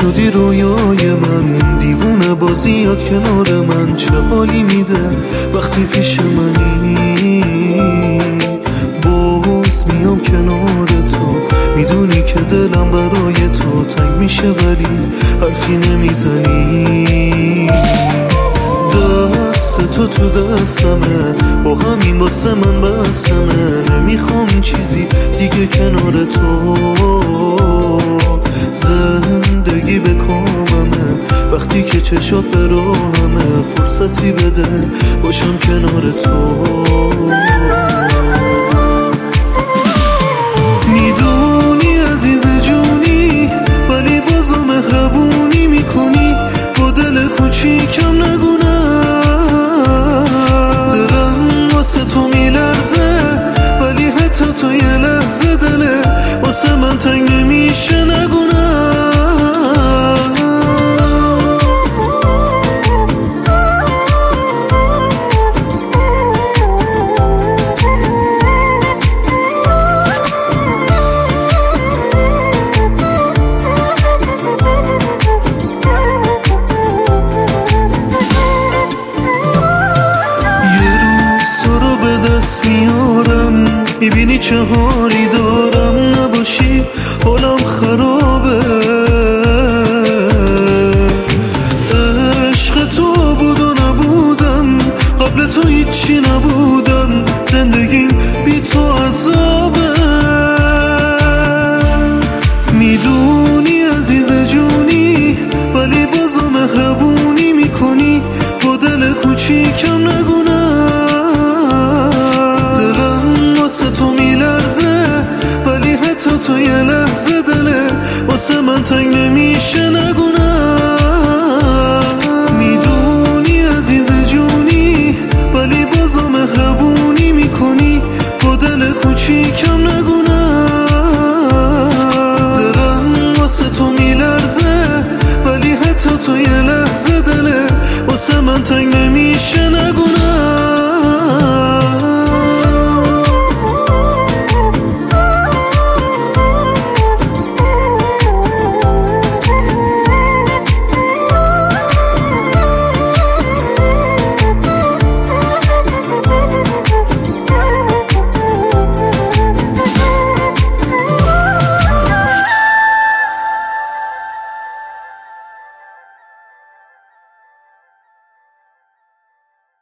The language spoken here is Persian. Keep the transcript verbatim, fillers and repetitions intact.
شدی رویای من، دیوونه بازیات کنار من. چه حالی میده وقتی پیش منی، باز میام کنار تو، میدونی که دلم برای تو تنگ میشه ولی حرفی نمیزنی. دست تو تو دستمه، با همین واسه من بسمه. نمیخوام چیزی دیگه کنار تو، زندگی به کاممه وقتی که چشات به راهمه. فرصتی بده باشم کنار تو. میدونی عزیز جونی ولی بازو مهربونی میکنی، با دل کوچیکم نگونم. دلم واسه تو میلرزه ولی حتی تو یه لحظه دله واسه من تنگ نمیشه نگونم. میارم میبینی چه حالی دارم، نباشی حالم خرابه. عشق تو بود و نبودم، قبل تو هیچی نبودم. زندگیم بی تو عذابه. میدونی عزیز جونی ولی بازو مهربونی میکنی، با دل کوچیکم نگونم. واسه تو میلرزه ولی حتی تو یه لحظه دله واسه من تنگ نمیشه نگونم. میدونی عزیز جونی ولی بازو مهربونی میکنی، با دل کوچیکم نگونم. دلم واسه تو میلرزه ولی حتی تو یه لحظه دله واسه من تنگ نمیشه.